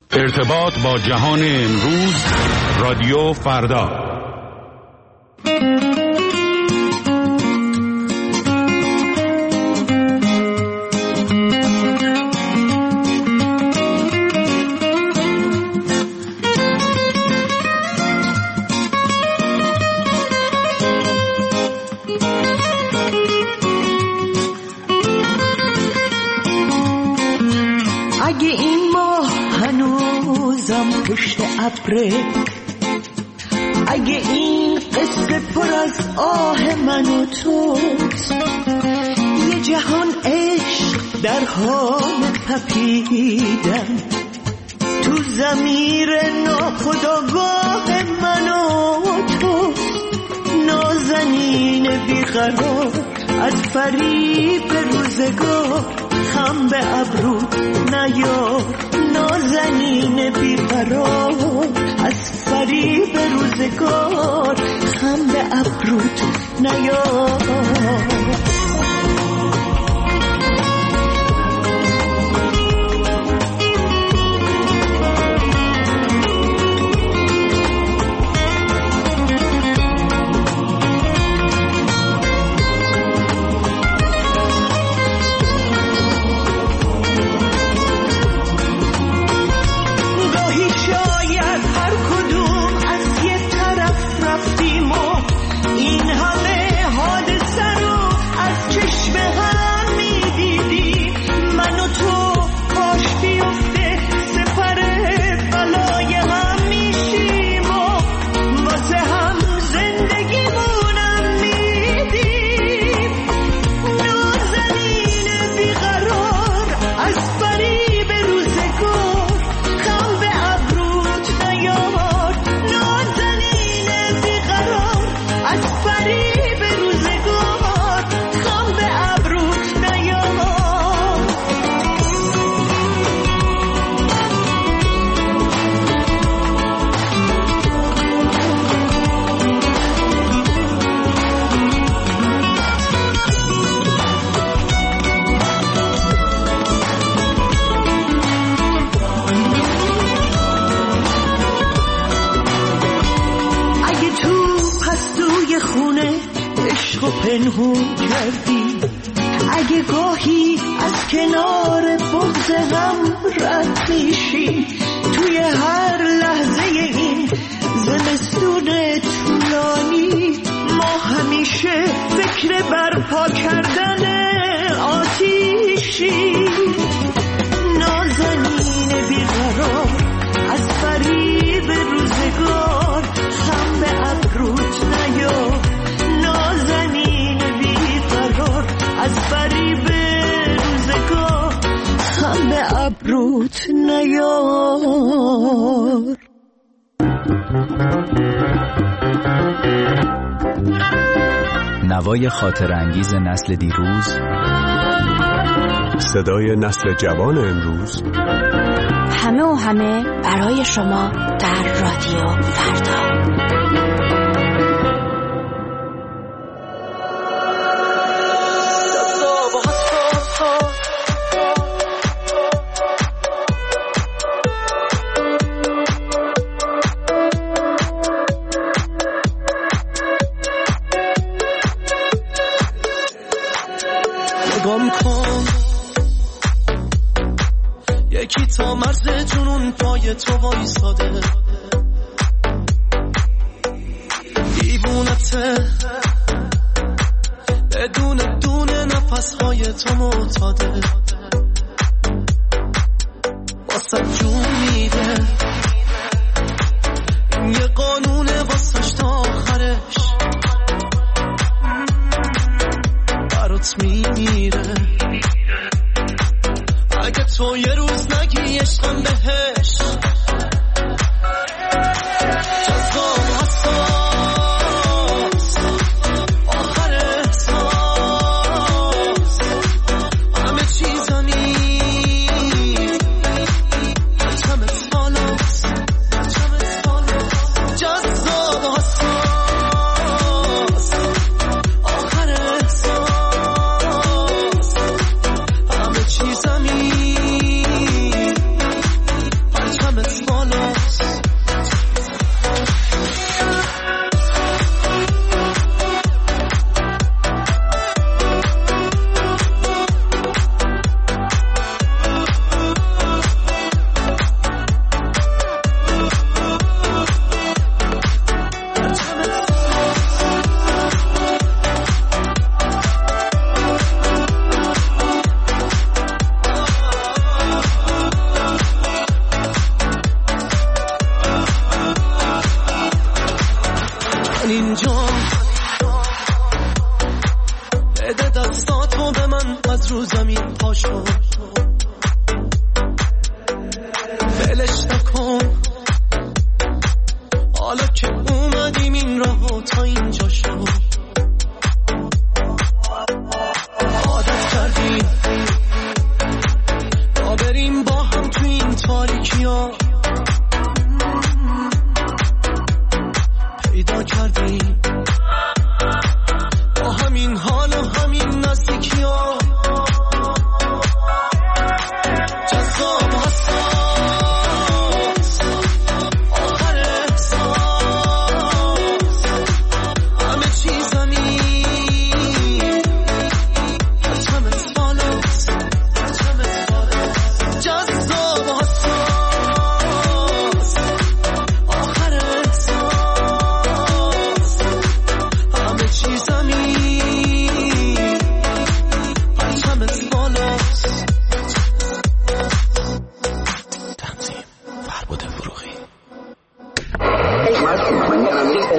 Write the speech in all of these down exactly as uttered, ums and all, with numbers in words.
ارتباط با جهان امروز، رادیو فردا. اگه این ماه هنوزم پشت ابره، اگه این قصه پر از آه من و توست، یه جهان عشق در حال تپیدن تو ضمیر ناخودآگاه من و توست، نازنین بیقرار از فریب روزگار، خم به ابرو نیار، نازنین بیقرار از فریب روزگار، خم به ابروت نیار. پنهون کردی، اگه گاهی از کنار بغض هم رد میشی، توی هر لحظه این زمستون طولانی ما همیشه فکر برپا کردن آتیشی، نازنین بیقرار از فریب روزگار، خم به ابروت نیار، نازنین بیقرار از فریب روزگار، خم به ابروت نیار. نوای خاطر انگیز نسل دیروز، صدای نسل جوان امروز، همه و همه برای شما در رادیو فردا. نگام کن یکی تا مرز جنون پای تو وایساده، دیوونته بدون دونه نفسهای تو معتاده، واسه جون میده این یه قانونه واسش تا آخرش برات میمیره، اگه تو یه روز نگی عشقم بهش جذاب حساس آخر احساس همه چیزا نیست چمت سالاست جذاب حساس آخر احساس همه چیزا نیست چمت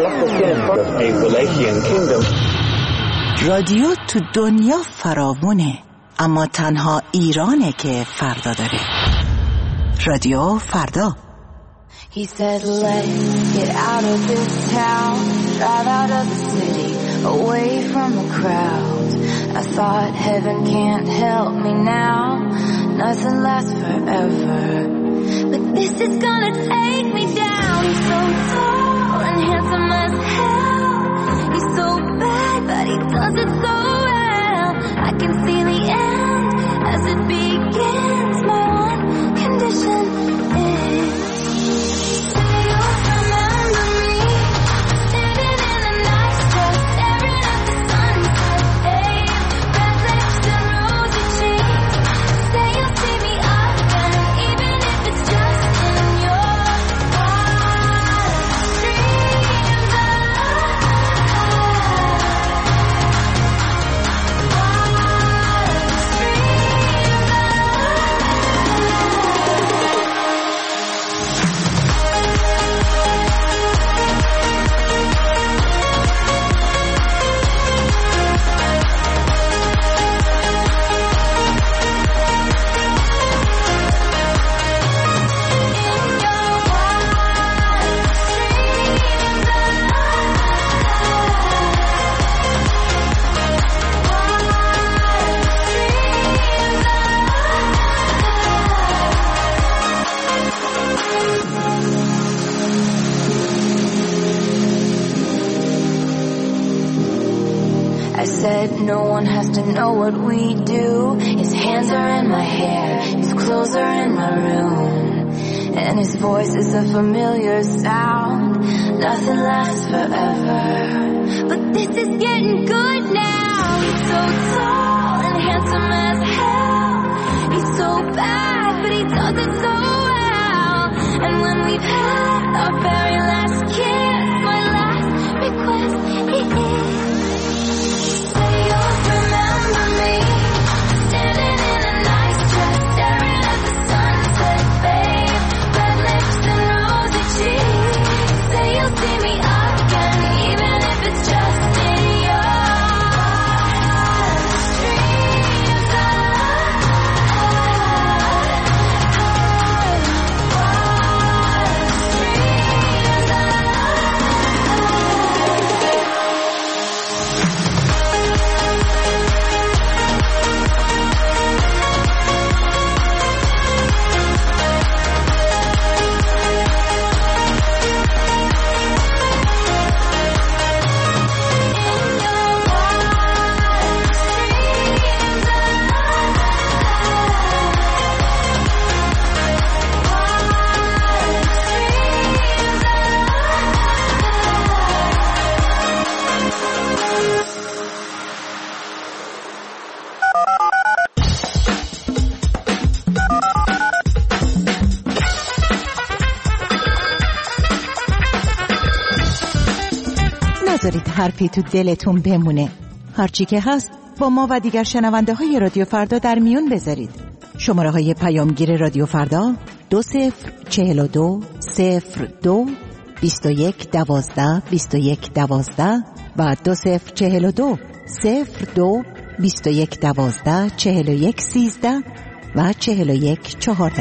رادیو تو دنیا فراوونه، اما تنها ایرانه که فردا داره. رادیو فردا. He said let's get out of this town, drive out of the city, away from the crowd. I thought heaven can't help me now, nothing lasts forever, but this is gonna take me down. He's so tall and handsome as hell, he's so bad but he does it so well. I can see the end as it begins. My one condition is no one has to know what we do. His hands are in my hair, his clothes are in my room, and his voice is a familiar sound. Nothing lasts forever, but this is getting good now. He's so tall and handsome as hell, he's so bad but he does it so well. And when we've had our very last kiss, my last request is نذارید حرفی تو دلتون بمونه. هرچی که هست با ما و دیگر شنونده های رادیو فردا در میون بذارید. شماره های پیامگیر رادیو فردا دو صفر چهل و دو صفر دو بیست و یک دوازده بیست و یک دوازده و دو صفر چهل و دو صفر دو بیست و یک دوازده چهل و یک سیزده و چهل و یک چهارده.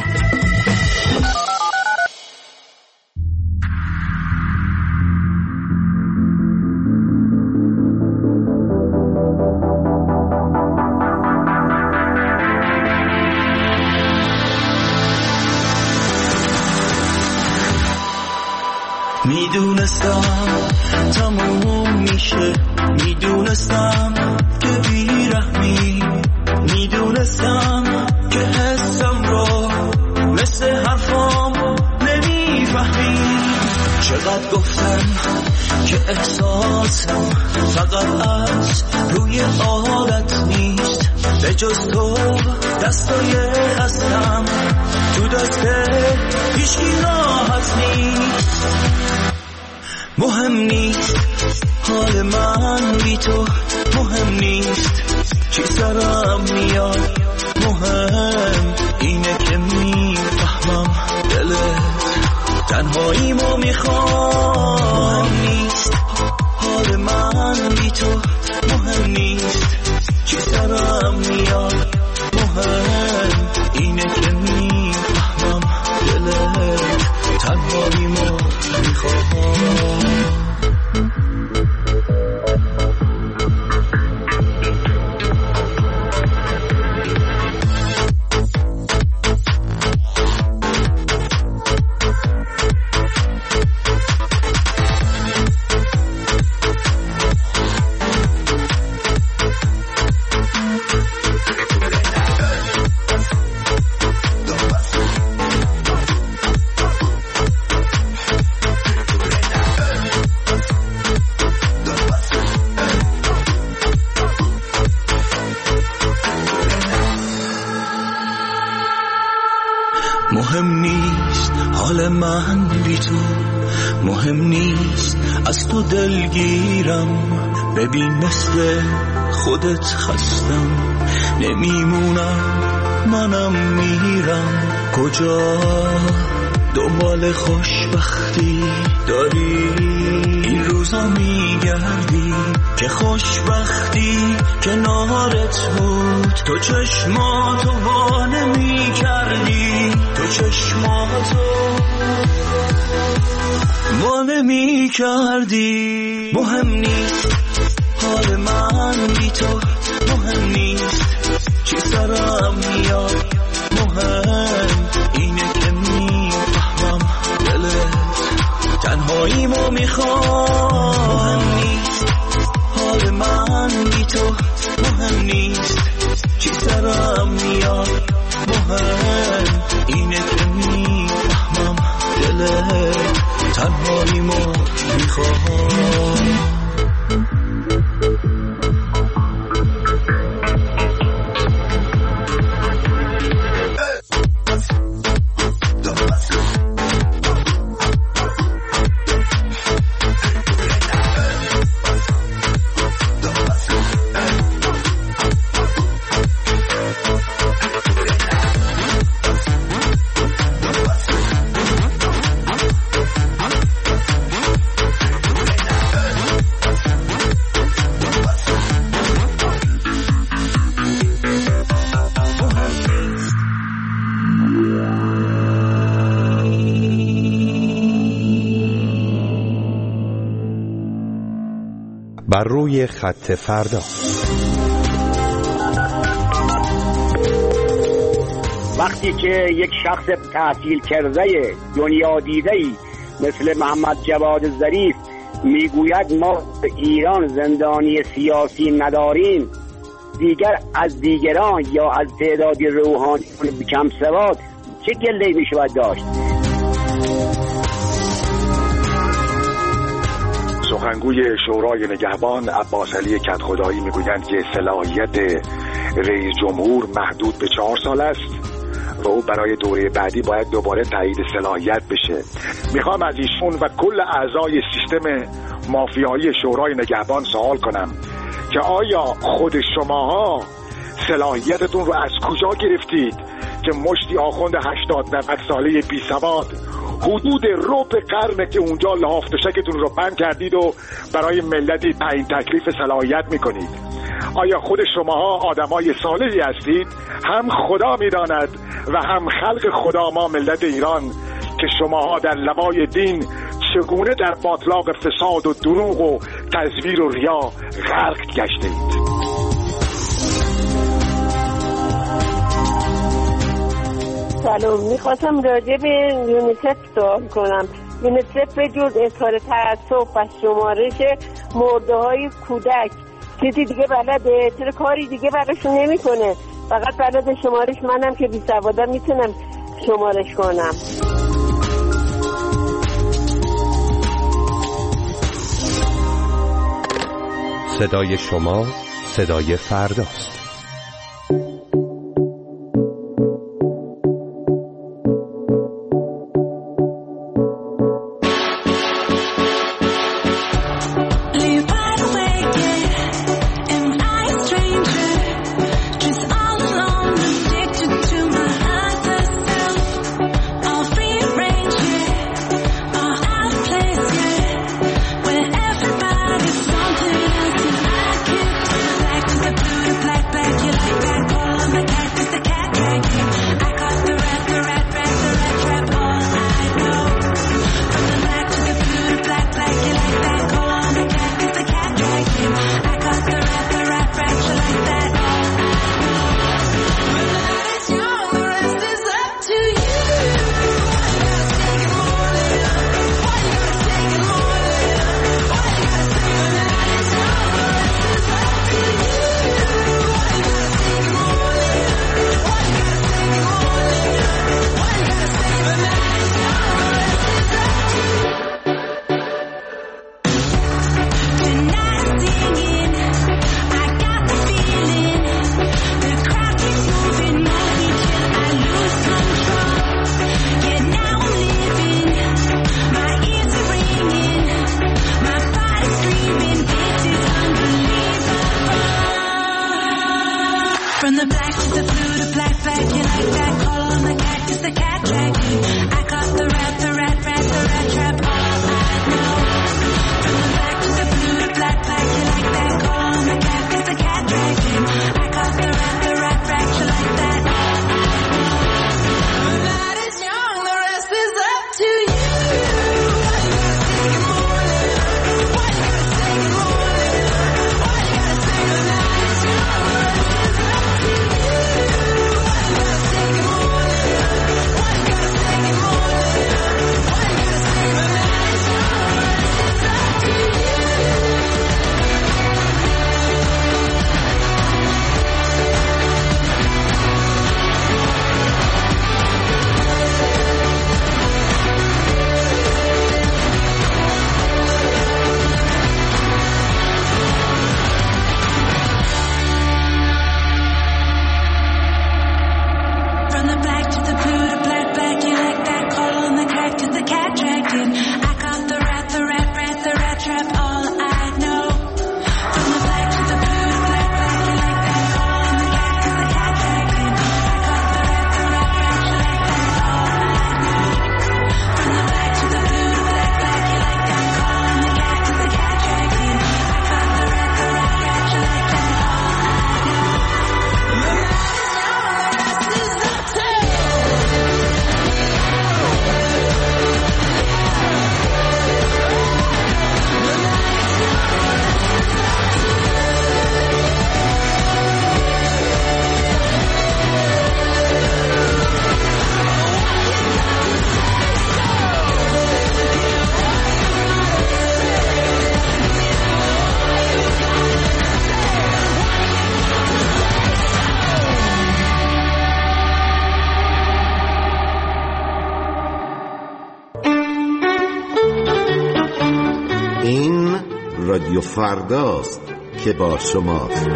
میدونستم تموم میشه، میدونستم که بیرحمی، میدونستم که حسم رو مثل حرفام نمیفهمی. چقدر گفتم که احساسم فقط از روی عادت نیست، به جز تو دستای هستم تو دست هیچکی راحت نیست. مهم نیست حال من بی تو، مهم نیست چی سرم میاد، مهم اینه که میفهمم دلت تنهاییمو میخوام. مهم نیست نیست حال من بی تو، مهم نیست چی سرم میاد، مهم اینه که میفهمم دلت تنهاییمو میخوام. مهم نیست حال من بی تو، مهم نیست از تو دلگیرم، ببین مثل خودت خستم نمیمونم، منم میرم. کجا دنبال خوشبختی داری این روزا میگردی که خوشبختی کنارت بود، تو چشماتو وا نمی‌کردی، تو چشماتو وا نمی‌کردی. مهم نیست حال من بی تو، مهم نیست چی سرم میاد، مهم اینه که میفهمم دلت تنهاییمو میخوام. مهم نیست حال من بی تو، مهم نیست چی سرم میاد، مهم اینه که میفهمم دلت تنهاییمو میخوام. بر روی خط فردا. وقتی که یک شخص تحصیل کرده دنیا دیده‌ای مثل محمد جواد ظریف میگوید ما ایران زندانی سیاسی نداریم، دیگر از دیگران یا از تعداد روحانیون کم سواد چه گله‌ای میشود داشت؟ سخنگوی شورای نگهبان عباس علی کدخدایی میگویند که صلاحیت رئیس جمهور محدود به چهار سال است و او برای دوره بعدی باید دوباره تایید صلاحیت بشه. میخوام از ایشون و کل اعضای سیستم مافیایی شورای نگهبان سوال کنم که آیا خود شماها صلاحیتتون رو از کجا گرفتید که مشتی آخوند هشتاد نود ساله بی سواد حدود ربع قرنه که اونجا لحاف تشکتون رو بند کردید و برای ملتی تعیین تکلیف صلاحیت میکنید؟ آیا خود شماها آدمای صالحی هستید؟ هم خدا میداند و هم خلق خدا ما ملت ایران که شماها در لوای دین چگونه در باطلاق فساد و دروغ و تزویر و ریا غرق گشتید. سلام، میخواستم راجع به یونیسف سوال کنم. یونیسف به جز اظهار تأسف و شمارش مرده های کودک چیزی دیگه بلده؟ چرا کاری دیگه براشون نمیکنه؟ فقط بلد شمارش. منم که بی سوادم میتونم شمارش کنم. صدای شما صدای فرداست. Wherever رادیو فرداست که با شماست.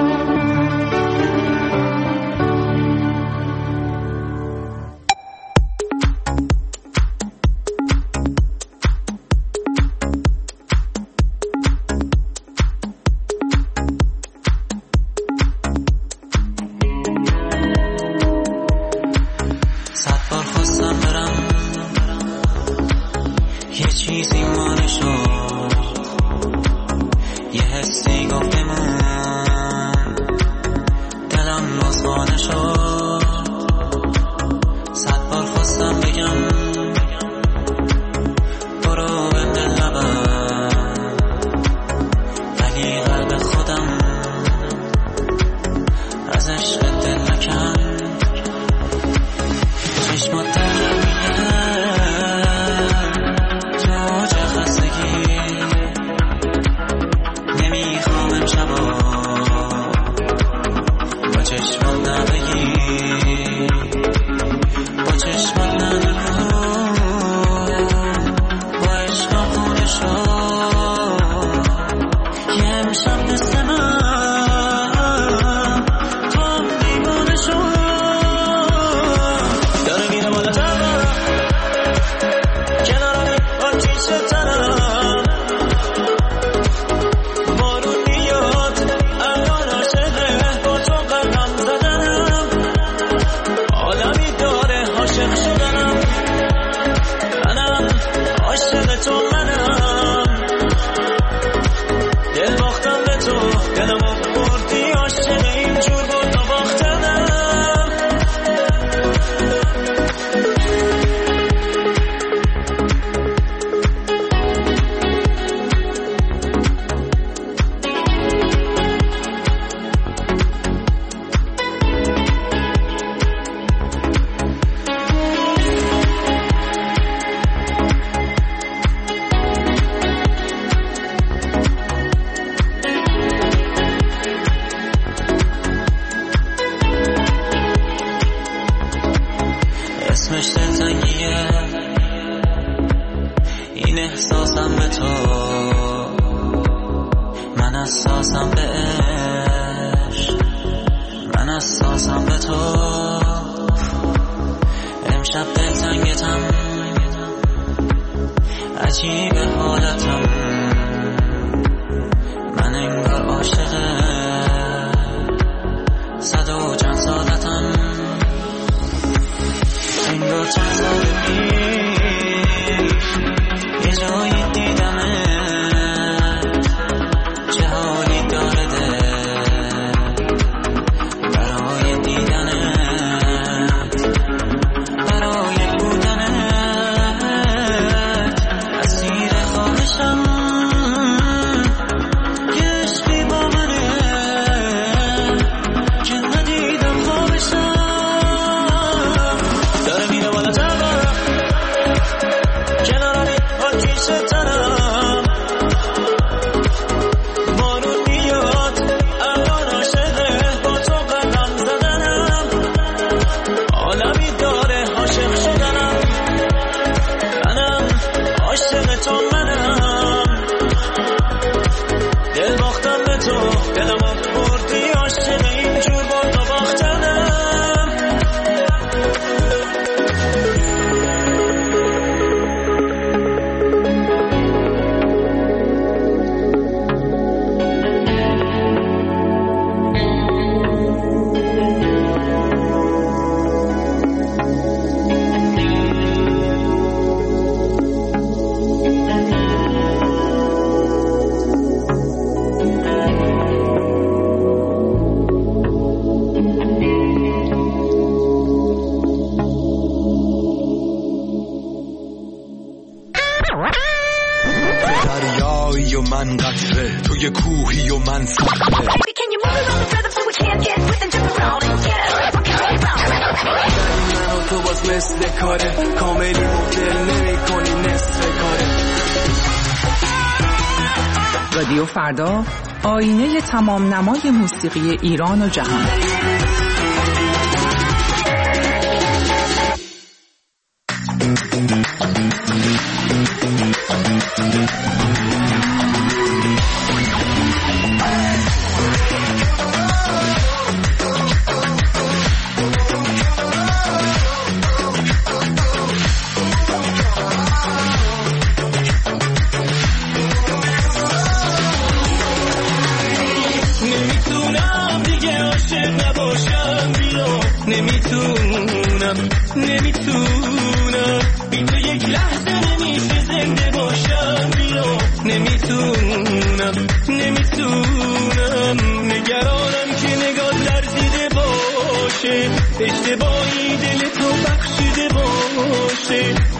رادیو فردا، آینه تمام نمای موسیقی ایران و جهان.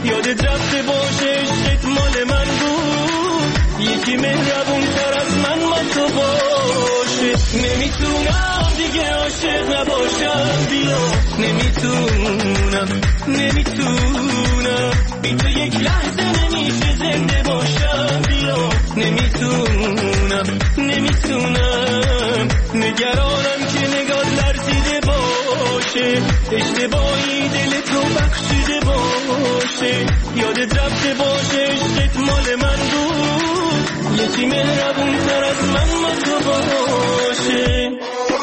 یادت رفته باشه عشقت مال من بود، یکی مهربون تر از من با تو باشه. نمیتونم دیگه عاشق نباشم، بیا نمیتونم نمیتونم بی تو یک لحظه نمیشه زنده باشم، بیا نمیتونم نمیتونم نگرانم که نگاه لرزیده باشه، اشتباهی دل تو بخشیده باشه. یادت رفته باشه عشقت مال من بود، یکی مهربون تر از من با تو باشه.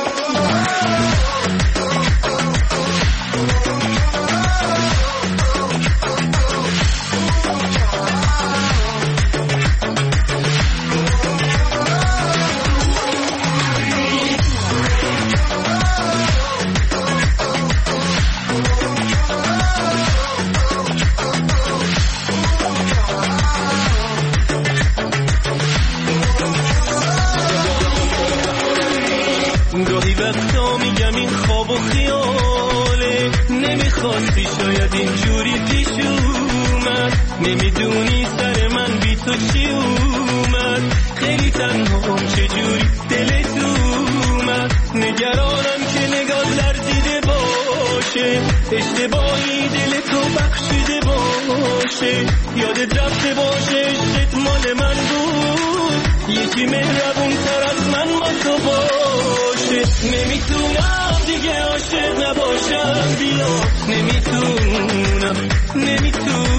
گاهی وقتا میگم این خواب و خیاله، نمیخواستی شاید اینجوری پیش اومد، نمیدونی سر من بی تو چی اومد، خیلی تنهام چجوری دلت اومد، نگرانم که نگاه لرزیده باشه، اشتباهی دل تو بخشیده باشه. یادت رفته باشه عشقت مال من بود، یکی مهربون تر از من با تو باشه. نمیتونم دیگه عاشق نباشم، بیا نمیتونم نمیتونم